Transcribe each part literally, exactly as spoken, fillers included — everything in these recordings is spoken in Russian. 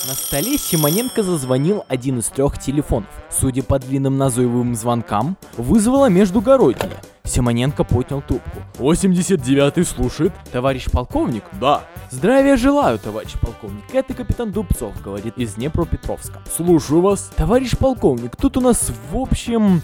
На столе Симоненко зазвонил один из трех телефонов. Судя по длинным назойливым звонкам, вызвало междугороднее. Симоненко поднял трубку. восемьдесят девятый слушает. Товарищ полковник? Да. Здравия желаю, товарищ полковник. Это капитан Дубцов говорит из Днепропетровска. Слушаю вас. Товарищ полковник, тут у нас в общем...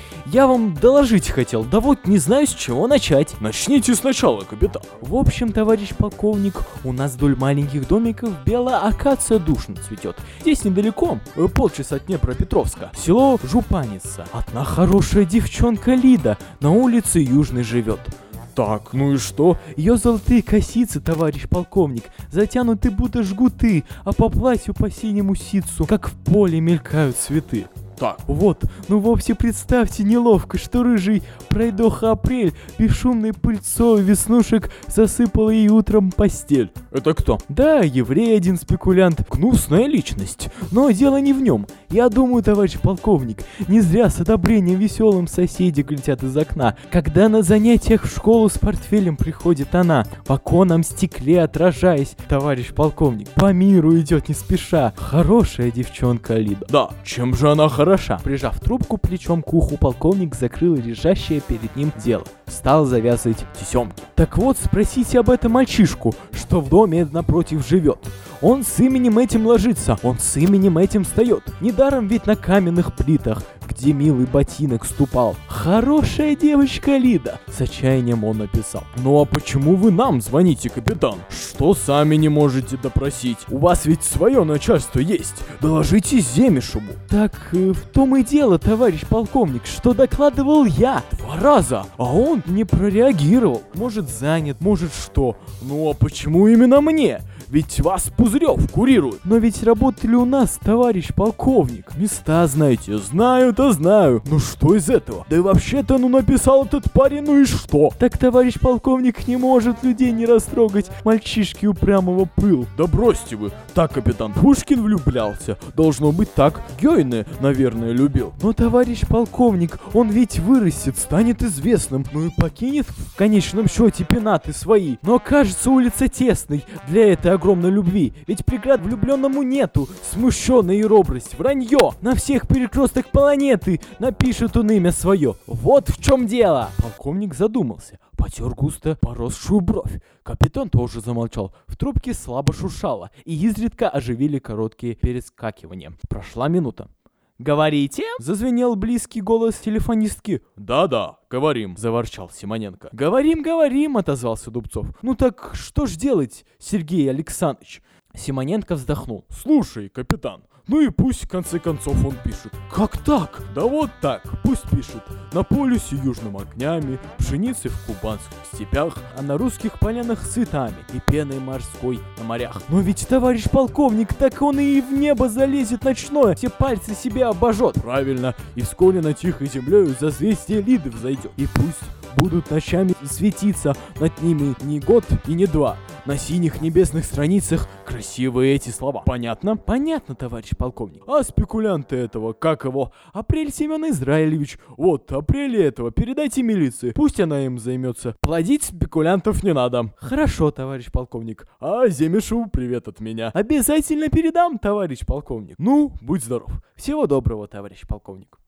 Я вам доложить хотел, да вот не знаю, с чего начать. Начните сначала, капитан. В общем, товарищ полковник, у нас вдоль маленьких домиков белая акация душно цветет. Здесь недалеко, полчаса от Днепропетровска, село Жупаница. Одна хорошая девчонка Лида на улице Южной живет. Так, ну и что? Ее золотые косицы, товарищ полковник, затянуты будто жгуты, а по платью по синему ситцу, как в поле мелькают цветы. Так. Вот, ну вовсе представьте неловко, что рыжий пройдоха апрель бесшумной пыльцой веснушек засыпал ей утром постель. Это кто? Да, еврей один спекулянт, гнусная личность, но дело не в нем. Я думаю, товарищ полковник, не зря с одобрением веселым соседи глядят из окна, когда на занятиях в школу с портфелем приходит она, в оконном стекле отражаясь, товарищ полковник, по миру идет не спеша, хорошая девчонка Лида. Да, чем же она хороша? Хороша. Прижав трубку плечом к уху, полковник закрыл лежащее перед ним дело. Стал завязывать тесемки. Так вот, спросите об этом мальчишку, что в доме напротив живет. Он с именем этим ложится, он с именем этим встает. Недаром ведь на каменных плитах, где милый ботинок ступал. Хорошая девочка Лида, с отчаянием он написал. Ну а почему вы нам звоните, капитан? Что сами не можете допросить? У вас ведь свое начальство есть. Доложите Земешеву. Так э, в том и дело, товарищ полковник, что докладывал я два раза, а он не прореагировал. Может занят, может что. Ну а почему именно мне? Ведь вас Пузырев курирует. Но ведь работали у нас, товарищ полковник. Места знаете, знаю-то знаю. Ну что из этого? Да и вообще-то, ну написал этот парень, ну и что? Так товарищ полковник не может людей не растрогать, мальчишки упрямого пыл. Да бросьте вы. Так капитан Пушкин влюблялся. Должно быть так. Гёйне, наверное, любил. Но товарищ полковник, он ведь вырастет, станет известным, ну и покинет в конечном счете пенаты свои. Но кажется, улица тесной для этой огромной любви, ведь преград влюбленному нету. Смущенная и робость, вранье, на всех перекрестках планеты напишет он имя свое. Вот в чем дело. Полковник задумался, потер густо поросшую бровь. Капитан тоже замолчал, в трубке слабо шуршало, и изредка оживили короткие перескакивания. Прошла минута. «Говорите?» — зазвенел близкий голос телефонистки. «Да-да, говорим», — заворчал Симоненко. «Говорим, говорим», — отозвался Дубцов. «Ну так что ж делать, Сергей Александрович?» Симоненко вздохнул. «Слушай, капитан, ну и пусть в конце концов он пишет». «Как так?» «Да вот так, пусть пишет. На полюсе южным огнями, пшеницы в кубанских степях, а на русских полянах с цветами и пеной морской на морях». «Но ведь, товарищ полковник, так он и в небо залезет ночное, все пальцы себе обожжет». «Правильно, и вскоре на тихой землею зазвездие Лиды взойдет. И пусть будут ночами светиться над ними не год и не два. На синих небесных страницах красивые эти слова. Понятно?» «Понятно, товарищ полковник. А спекулянты этого, как его? Апрель Семен Израилевич. Вот, апрель этого передайте милиции. Пусть она им займется. Плодить спекулянтов не надо». «Хорошо, товарищ полковник». «А Земешеву привет от меня». «Обязательно передам, товарищ полковник». «Ну, будь здоров». «Всего доброго, товарищ полковник».